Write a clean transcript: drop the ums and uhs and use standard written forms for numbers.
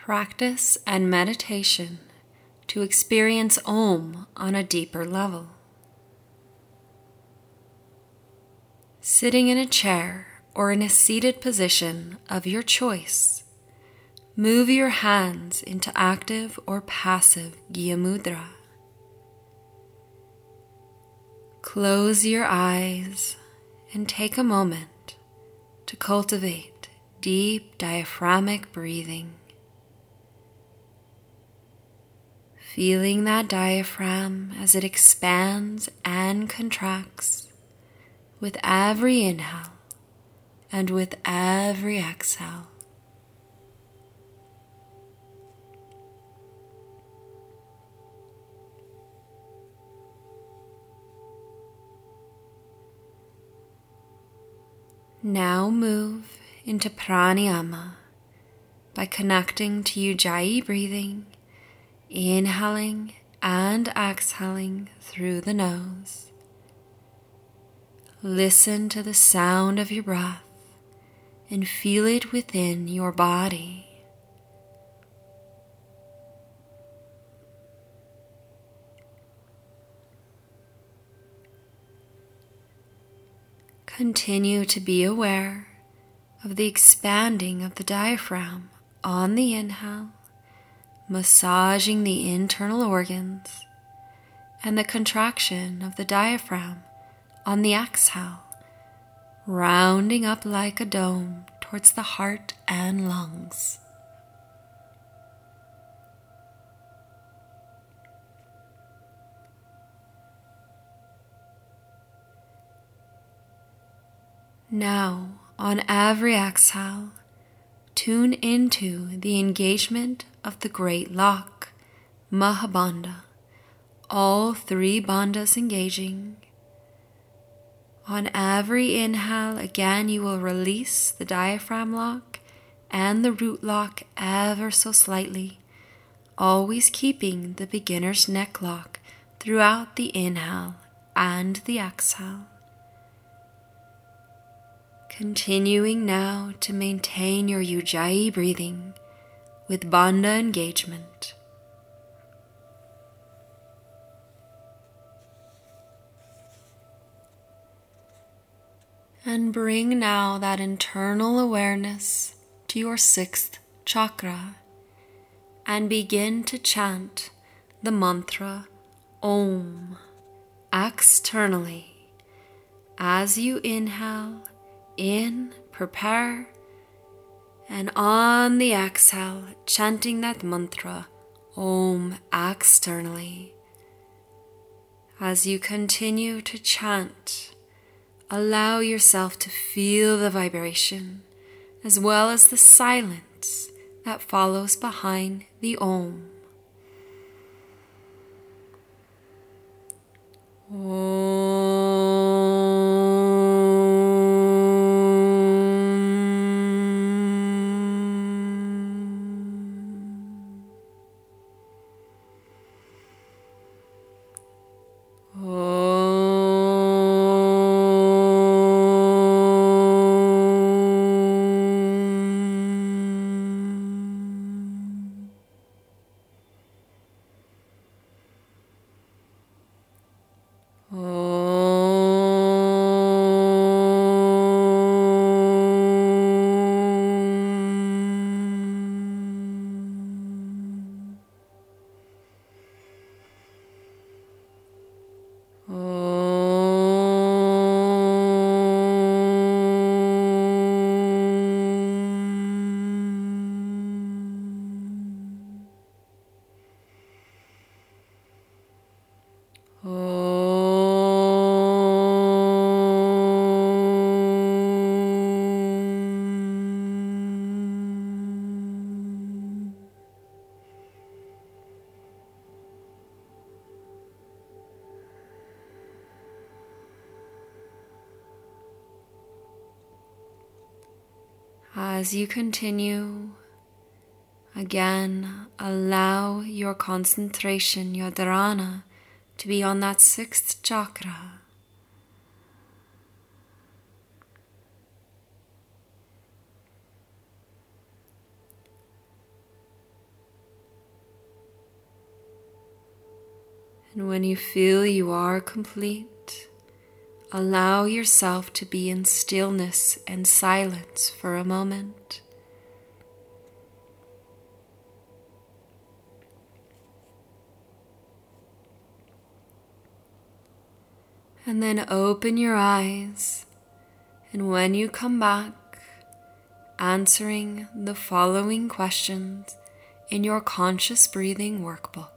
Practice and meditation to experience Om on a deeper level. Sitting in a chair or in a seated position of your choice, move your hands into active or passive Gya Mudra. Close your eyes and take a moment to cultivate deep diaphragmic breathing. Feeling that diaphragm as it expands and contracts with every inhale and with every exhale. Now move into pranayama by connecting to Ujjayi breathing, inhaling and exhaling through the nose. Listen to the sound of your breath and feel it within your body. Continue to be aware of the expanding of the diaphragm on the inhale, massaging the internal organs, and the contraction of the diaphragm on the exhale, rounding up like a dome towards the heart and lungs. Now, on every exhale, tune into the engagement of the great lock, Mahabandha, all three bandhas engaging. On every inhale, again you will release the diaphragm lock and the root lock ever so slightly, always keeping the beginner's neck lock throughout the inhale and the exhale. Continuing now to maintain your Ujjayi breathing with bandha engagement. And bring now that internal awareness to your sixth chakra and begin to chant the mantra Om externally. As you inhale, in, prepare, and on the exhale, chanting that mantra, Om externally. As you continue to chant, allow yourself to feel the vibration as well as the silence that follows behind the Om. As you continue, again, allow your concentration, your dharana, to be on that sixth chakra. And when you feel you are complete, allow yourself to be in stillness and silence for a moment. And then open your eyes, and when you come back, answering the following questions in your conscious breathing workbook.